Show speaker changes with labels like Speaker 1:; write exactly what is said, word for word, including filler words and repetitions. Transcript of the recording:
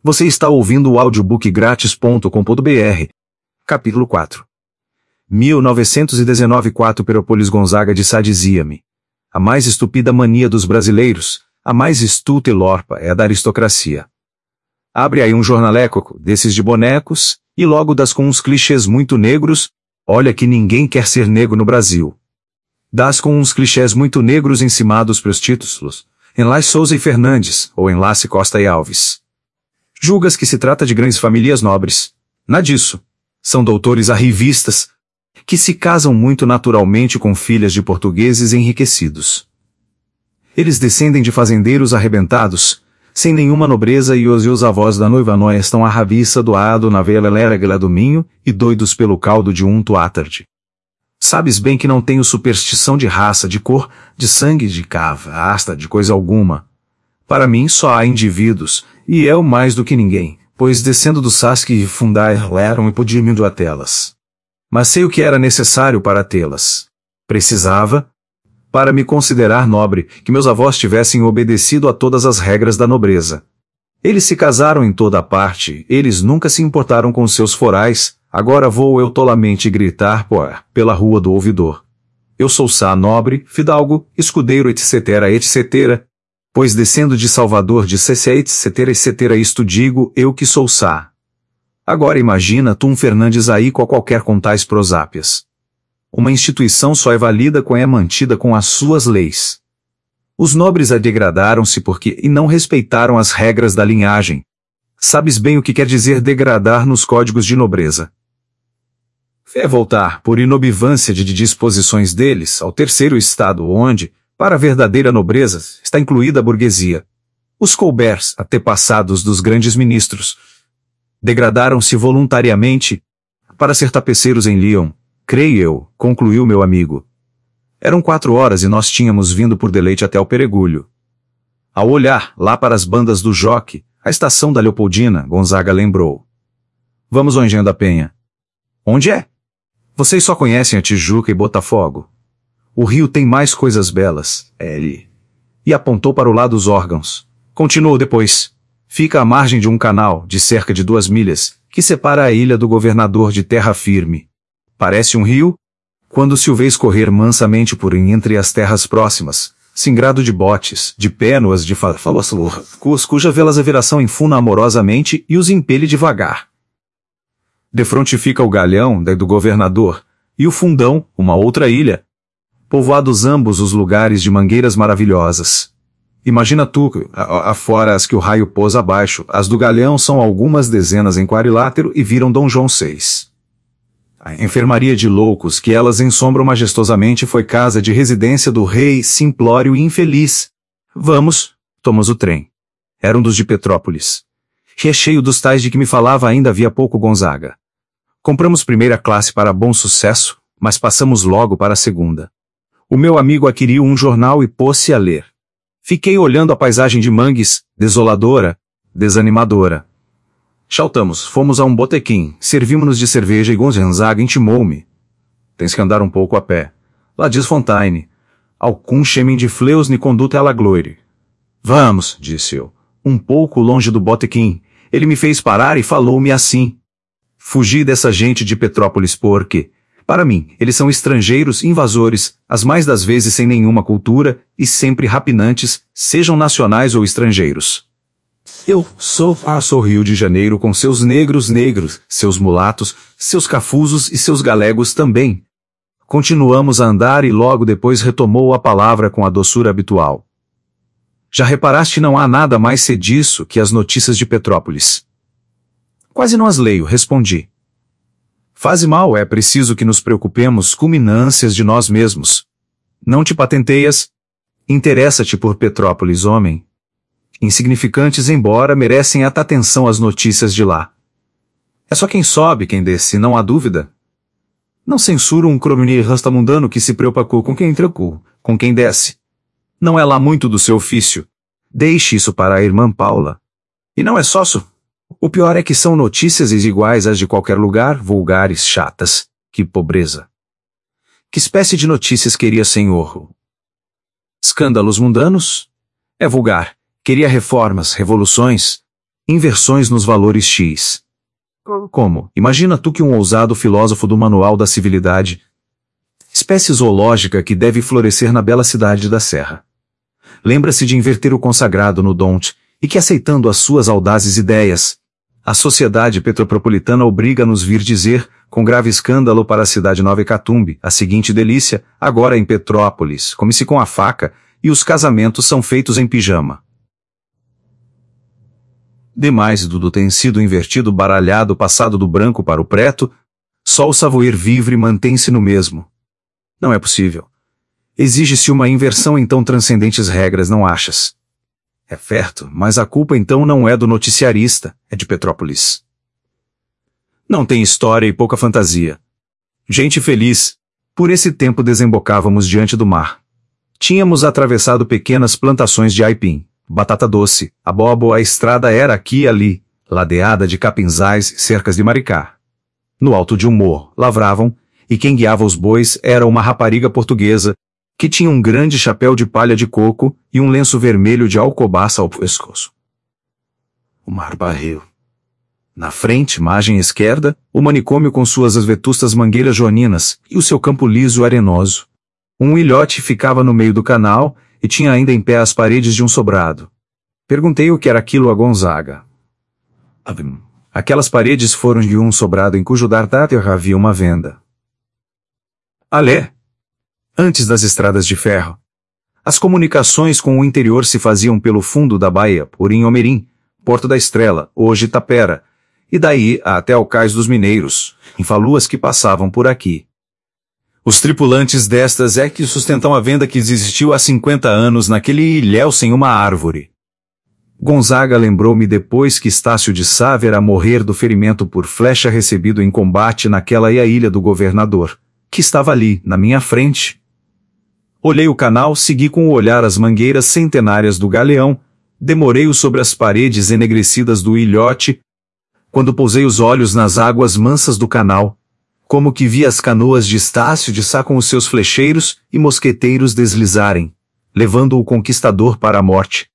Speaker 1: Você está ouvindo o audiobook grátis ponto com ponto br. Capítulo quatro. mil novecentos e dezenove quatro Perópolis Gonzaga de Sá dizia-me: a mais estúpida mania dos brasileiros, a mais estulta e lorpa é a da aristocracia. Abre aí um jornaleco desses de bonecos, e logo das com uns clichês muito negros, olha que ninguém quer ser negro no Brasil. Das com uns clichês muito negros encimados pros títulos, Enlace Souza e Fernandes, ou Enlace Costa e Alves. Julgas que se trata de grandes famílias nobres. Nada disso. São doutores arrivistas, que se casam muito naturalmente com filhas de portugueses enriquecidos. Eles descendem de fazendeiros arrebentados, sem nenhuma nobreza, e os, e os avós da noiva nóia estão à rabiça doado na vela lérgala do minho, e doidos pelo caldo de unto átarde. Sabes bem que não tenho superstição de raça, de cor, de sangue, de cava, asta, de coisa alguma. Para mim só há indivíduos, e eu mais do que ninguém, pois descendo do Sasque fundai eram e podia indo a telas. Mas sei o que era necessário para tê-las. Precisava, para me considerar nobre, que meus avós tivessem obedecido a todas as regras da nobreza. Eles se casaram em toda a parte, eles nunca se importaram com seus forais, agora vou eu tolamente gritar pô, pela rua do ouvidor. Eu sou Sá nobre, fidalgo, escudeiro etc etc, pois descendo de Salvador de C C etc etc isto digo eu que sou Sá. Agora imagina tu um Fernandes aí com qualquer com tais prosápias. Uma instituição só é válida quando é mantida com as suas leis. Os nobres a degradaram-se porque e não respeitaram as regras da linhagem. Sabes bem o que quer dizer degradar nos códigos de nobreza. É voltar, por inobservância de disposições deles, ao terceiro estado onde, para a verdadeira nobreza, está incluída a burguesia. Os Colberts, antepassados dos grandes ministros, degradaram-se voluntariamente para ser tapeceiros em Lyon, creio eu, concluiu meu amigo. Eram quatro horas e nós tínhamos vindo por deleite até o Peregulho. Ao olhar, lá para as bandas do Joque, a estação da Leopoldina, Gonzaga lembrou. Vamos ao Engenho da Penha. Onde é? Vocês só conhecem a Tijuca e Botafogo. O Rio tem mais coisas belas, L. E apontou para o lado dos órgãos. Continuou depois. Fica à margem de um canal, de cerca de duas milhas, que separa a ilha do Governador de Terra Firme. Parece um rio? Quando se o vês correr mansamente por entre as terras próximas, singrado de botes, de pénoas, de falos, cuja velas a viração enfuna amorosamente e os impele devagar. Defronte fica o galhão do Governador, e o Fundão, uma outra ilha, povoados ambos os lugares de mangueiras maravilhosas. Imagina tu, afora as que o raio pôs abaixo, as do Galhão são algumas dezenas em quadrilátero e viram Dom João seis. A enfermaria de loucos que elas ensombram majestosamente foi casa de residência do rei simplório e infeliz. Vamos, tomamos o trem. Era um dos de Petrópolis. Recheio dos tais de que me falava ainda havia pouco Gonzaga. Compramos primeira classe para bom sucesso, mas passamos logo para a segunda. O meu amigo adquiriu um jornal e pôs-se a ler. Fiquei olhando a paisagem de mangues, desoladora, desanimadora. Saltamos, fomos a um botequim, servimos-nos de cerveja e Gonzaga intimou-me. Tens que andar um pouco a pé. Lá diz Fontaine. Alcun chemin de fleus ni conduta à la gloire. Vamos, disse eu, um pouco longe do botequim. Ele me fez parar e falou-me assim. Fugi dessa gente de Petrópolis porque, para mim, eles são estrangeiros invasores, as mais das vezes sem nenhuma cultura, e sempre rapinantes, sejam nacionais ou estrangeiros. Eu sou a sou Rio de Janeiro com seus negros negros, seus mulatos, seus cafusos e seus galegos também. Continuamos a andar e logo depois retomou a palavra com a doçura habitual. Já reparaste não há nada mais sediço que as notícias de Petrópolis. Quase não as leio, respondi. Faze mal, é preciso que nos preocupemos com minâncias de nós mesmos. Não te patenteias? Interessa-te por Petrópolis, homem. Insignificantes embora merecem ata atenção as notícias de lá. É só quem sobe quem desce, não há dúvida. Não censuro um crominier rastamundano que se preocupou com quem trocou, com quem desce. Não é lá muito do seu ofício. Deixe isso para a irmã Paula. E não é sócio. O pior é que são notícias iguais às de qualquer lugar, vulgares, chatas. Que pobreza. Que espécie de notícias queria senhor? Escândalos mundanos? É vulgar. Queria reformas, revoluções. Inversões nos valores X. Como? Imagina tu que um ousado filósofo do Manual da Civilidade, espécie zoológica que deve florescer na bela cidade da Serra, lembra-se de inverter o consagrado no Don't, e que aceitando as suas audazes ideias, a sociedade petropolitana obriga-nos vir dizer, com grave escândalo para a cidade nova Hecatombe, a seguinte delícia, agora em Petrópolis, come-se com a faca, e os casamentos são feitos em pijama. Demais Dudu tem sido invertido baralhado passado do branco para o preto, só o savoir-vivre mantém-se no mesmo. Não é possível. Exige-se uma inversão em tão transcendentes regras, não achas? É certo, mas a culpa então não é do noticiarista, é de Petrópolis. Não tem história e pouca fantasia. Gente feliz. Por esse tempo desembocávamos diante do mar. Tínhamos atravessado pequenas plantações de aipim, batata doce, abóbora, a estrada era aqui e ali, ladeada de capinzais e cercas de maricá. No alto de um morro, lavravam, e quem guiava os bois era uma rapariga portuguesa, que tinha um grande chapéu de palha de coco e um lenço vermelho de alcobaça ao pescoço. O mar barreu. Na frente, margem esquerda, o manicômio com suas vetustas mangueiras joaninas e o seu campo liso e arenoso. Um ilhote ficava no meio do canal e tinha ainda em pé as paredes de um sobrado. Perguntei o que era aquilo a Gonzaga. Aquelas paredes foram de um sobrado em cujo dardáter havia uma venda. Alé! Antes das estradas de ferro. As comunicações com o interior se faziam pelo fundo da baía, por Inhomerim, Porto da Estrela, hoje Tapera, e daí até ao Cais dos Mineiros, em faluas que passavam por aqui. Os tripulantes destas é que sustentam a venda que existiu há cinquenta anos naquele ilhéu sem uma árvore. Gonzaga lembrou-me depois que Estácio de Sá verá morrer do ferimento por flecha recebido em combate naquela ilha do governador, que estava ali, na minha frente. Olhei o canal, segui com o olhar as mangueiras centenárias do galeão, demorei-o sobre as paredes enegrecidas do ilhote, quando pousei os olhos nas águas mansas do canal, como que vi as canoas de Estácio de Sá com os seus flecheiros e mosqueteiros deslizarem, levando o conquistador para a morte.